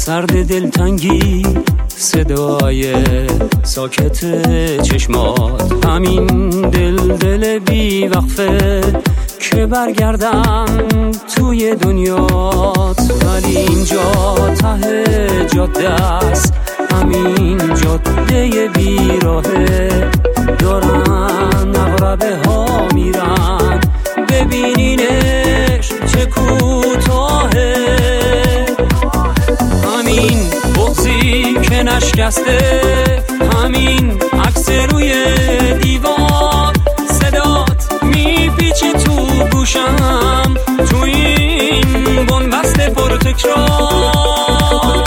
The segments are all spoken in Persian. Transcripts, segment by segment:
سرد دلتنگی، صدای ساکت چشمات، همین دل بی وقفه که برگردم توی دنیات. ولی اینجا ته جاده است، همین جاده بیراهه، دارن اغربه ها میرن، ببینینش چه کوتاهه. همین بغضی که نشکسته، همین عکس روی دیوار، صدات میپیچه تو گوشم، تو این بنبست پرتکرار.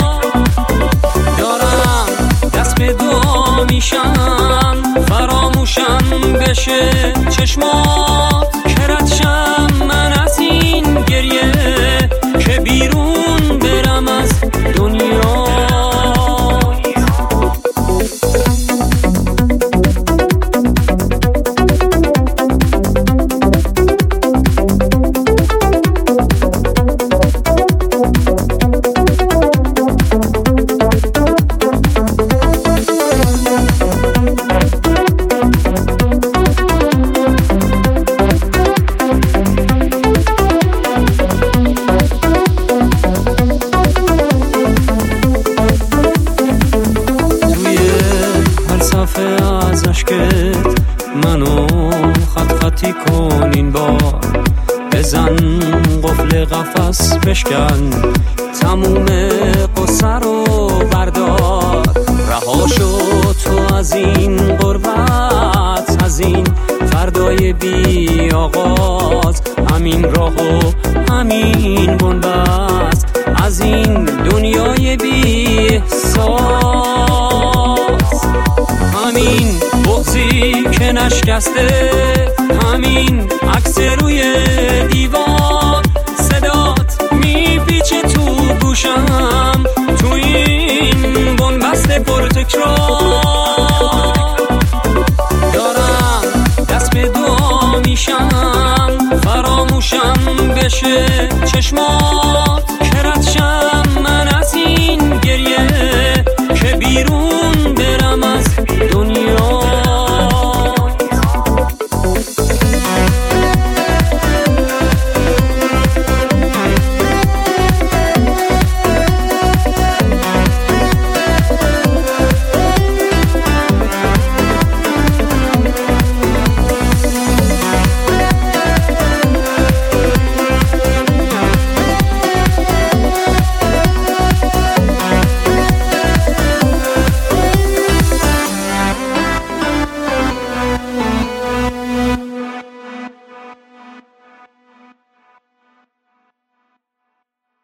دارم دست به دعا میشم، فراموشم بشه چشمات، که ردشم من از این گریه، که بیرون برم از دنیا. از عشقت منو خطی کن این بار، بزن قفل قفس بشکن، تموم قصه رو بردار. رها شو تو از این غربت، از این فردای بی آغاز، همین راه و همین بنبست، از این دنیای بی احساس. همین بغضی که نشکسته، همین عکس روی دیوار، صدات میپیچه تو گوشم، تو این بنبست پرتکرار. دارم دست به دعا میشم، فراموشم بشه چشمات،